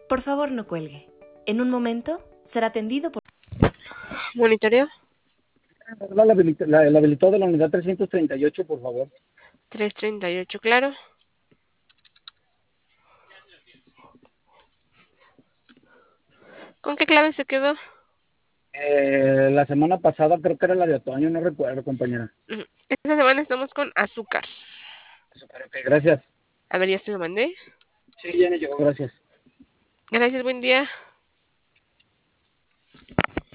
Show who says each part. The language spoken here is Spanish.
Speaker 1: Por favor, no cuelgue. En un momento será atendido por...
Speaker 2: Monitoreo
Speaker 3: El habilitado de la unidad 338, por favor.
Speaker 2: 338, claro. ¿Con qué clave se quedó?
Speaker 3: La semana pasada creo que era la de otoño, no recuerdo, compañera.
Speaker 2: Esta semana estamos con azúcar.
Speaker 3: Ok, gracias.
Speaker 2: A ver, ya se lo mandé.
Speaker 3: Sí, ya me llegó, gracias.
Speaker 2: Gracias, buen día.